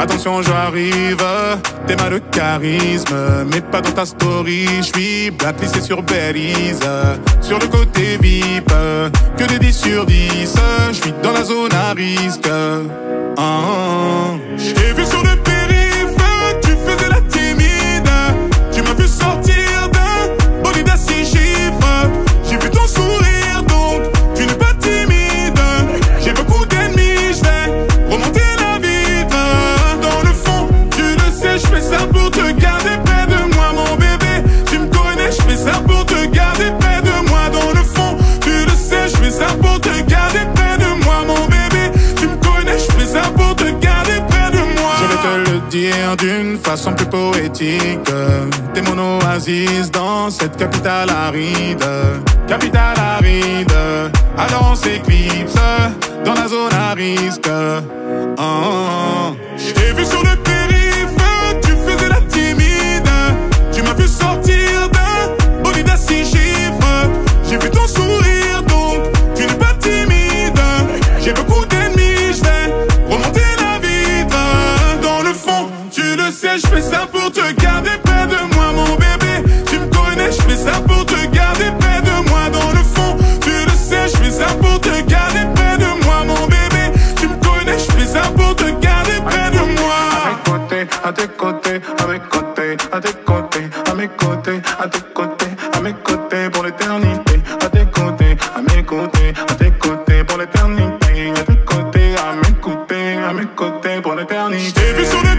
Attention, j'arrive, t'es mal de charisme, mais pas dans ta story. J'suis blacklisté sur Belize, sur le côté VIP, que des 10 sur 10. J'suis dans la zone à risque. J'ai vu sur le périph', tu faisais la timide. Tu m'as vu sortir d'un bolide à 6 chiffres. J'ai vu ton sourire, donc tu n'es pas timide. J'ai beaucoup d'ennemis, j'vais remonter la vitre. Dans le fond, tu le sais, j'fais ça pour te garder près de moi, mon bébé. Tu me connais, j'fais ça pour te garder près de moi. Dans le fond, tu le sais, j'fais ça pour te garder près de moi, mon bébé. Tu me connais, j'fais ça pour te garder près de moi. Je vais te le dire d'une façon plus poétique. T'es mon oasis dans cette capitale aride. Capitale aride, alors on s'éclipse dans la zone à risque. J'ai vu sur le périph', tu faisais la timide. Tu m'as vu sortir d'un bolide à 6 chiffres. J'ai vu ton sourire, donc tu n'es pas timide. J'ai beaucoup d'ennemis, j'vais remonter la vitre. Dans le fond, tu le sais, j'fais ça pour te garder près de moi, mon bébé. Tu me connais, j'fais ça pour te garder près de moi. Dans le fond, tu le sais, j'fais ça pour te garder près de moi, mon bébé. Tu me connais, j'fais ça pour te garder près de moi. À tes côtés, à mes côtés, à tes côtés, à mes côtés, à tes côtés, à mes côtés pour l'éternité. À tes côtés, à mes côtés, à tes côtés pour l'éternité. À tes côtés, à mes côtés pour l'éternité. J'ai vu sur le